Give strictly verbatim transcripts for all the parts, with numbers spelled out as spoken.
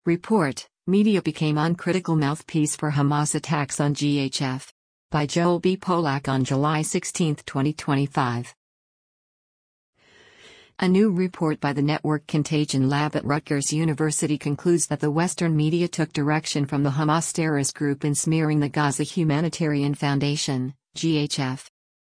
Report, media became uncritical mouthpiece for Hamas attacks on G H F. By Joel B. Polak on July sixteenth, twenty twenty-five. A new report by the Network Contagion Lab at Rutgers University concludes that the Western media took direction from the Hamas terrorist group in smearing the Gaza Humanitarian Foundation, G H F.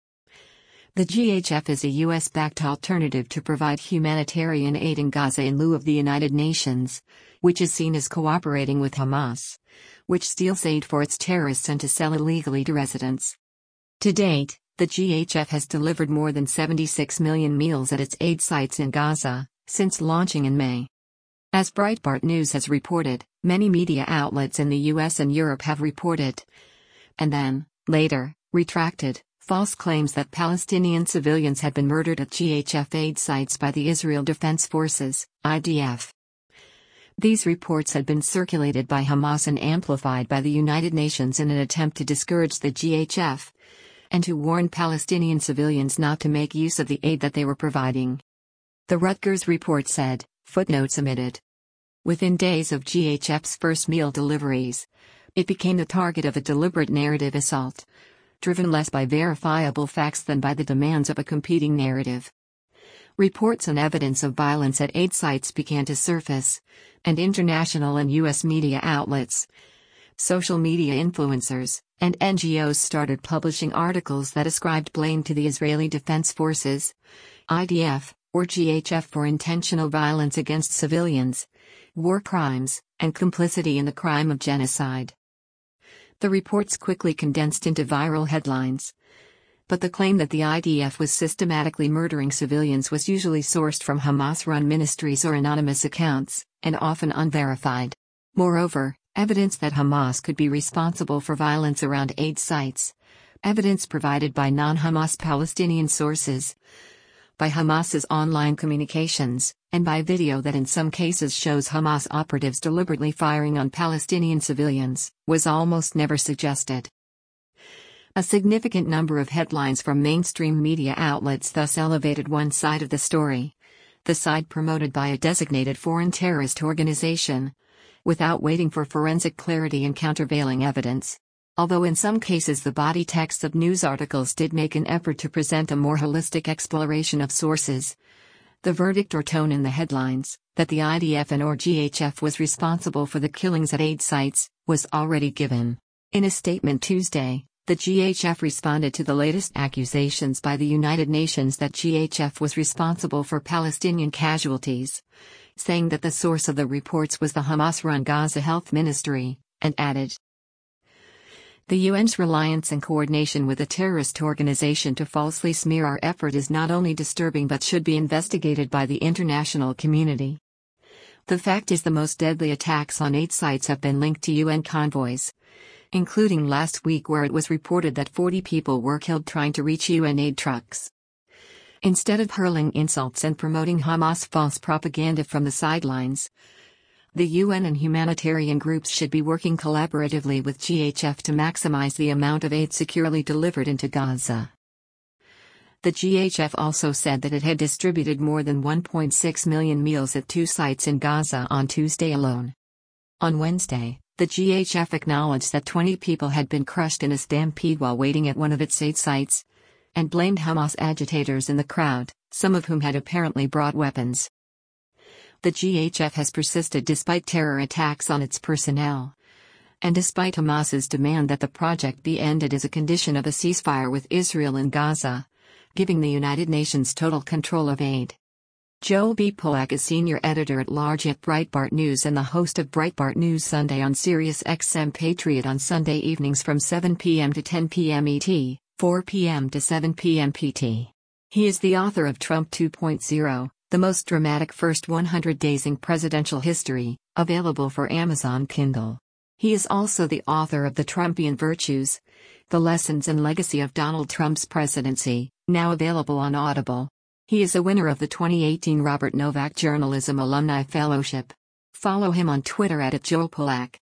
The G H F is a U S-backed alternative to provide humanitarian aid in Gaza in lieu of the United Nations, which is seen as cooperating with Hamas, which steals aid for its terrorists and to sell illegally to residents. To date, the G H F has delivered more than seventy-six million meals at its aid sites in Gaza, since launching in May. As Breitbart News has reported, many media outlets in the U S and Europe have reported, and then, later, retracted, false claims that Palestinian civilians had been murdered at G H F aid sites by the Israel Defense Forces, I D F. These reports had been circulated by Hamas and amplified by the United Nations in an attempt to discourage the G H F, and to warn Palestinian civilians not to make use of the aid that they were providing. The Rutgers report said, footnotes omitted. Within days of G H F's first meal deliveries, it became the target of a deliberate narrative assault, driven less by verifiable facts than by the demands of a competing narrative. Reports and evidence of violence at aid sites began to surface, and international and U S media outlets, social media influencers, and N G Os started publishing articles that ascribed blame to the Israeli Defense Forces, I D F, or G H F for intentional violence against civilians, war crimes, and complicity in the crime of genocide. The reports quickly condensed into viral headlines. But the claim that the I D F was systematically murdering civilians was usually sourced from Hamas-run ministries or anonymous accounts, and often unverified. Moreover, evidence that Hamas could be responsible for violence around aid sites, evidence provided by non-Hamas Palestinian sources, by Hamas's online communications, and by video that in some cases shows Hamas operatives deliberately firing on Palestinian civilians, was almost never suggested. A significant number of headlines from mainstream media outlets thus elevated one side of the story, the side promoted by a designated foreign terrorist organization, without waiting for forensic clarity and countervailing evidence. Although in some cases the body text of news articles did make an effort to present a more holistic exploration of sources, the verdict or tone in the headlines, that the I D F and or G H F was responsible for the killings at aid sites, was already given. In a statement Tuesday, the G H F responded to the latest accusations by the United Nations that G H F was responsible for Palestinian casualties, saying that the source of the reports was the Hamas-run Gaza Health Ministry, and added, "The U N's reliance and coordination with a terrorist organization to falsely smear our effort is not only disturbing but should be investigated by the international community. The fact is the most deadly attacks on aid sites have been linked to U N convoys, including last week where it was reported that forty people were killed trying to reach U N aid trucks. Instead of hurling insults and promoting Hamas false propaganda from the sidelines, the U N and humanitarian groups should be working collaboratively with G H F to maximize the amount of aid securely delivered into Gaza." The G H F also said that it had distributed more than one point six million meals at two sites in Gaza on Tuesday alone. On Wednesday, the G H F acknowledged that twenty people had been crushed in a stampede while waiting at one of its aid sites, and blamed Hamas agitators in the crowd, some of whom had apparently brought weapons. The G H F has persisted despite terror attacks on its personnel, and despite Hamas's demand that the project be ended as a condition of a ceasefire with Israel in Gaza, giving the United Nations total control of aid. Joel B. Polak is senior editor-at-large at Breitbart News and the host of Breitbart News Sunday on Sirius X M Patriot on Sunday evenings from seven p m to ten p m E T, four p m to seven p m P T. He is the author of Trump two point oh, the most dramatic first one hundred days in presidential history, available for Amazon Kindle. He is also the author of The Trumpian Virtues, The Lessons and Legacy of Donald Trump's Presidency, now available on Audible. He is a winner of the twenty eighteen Robert Novak Journalism Alumni Fellowship. Follow him on Twitter at Joel Polak.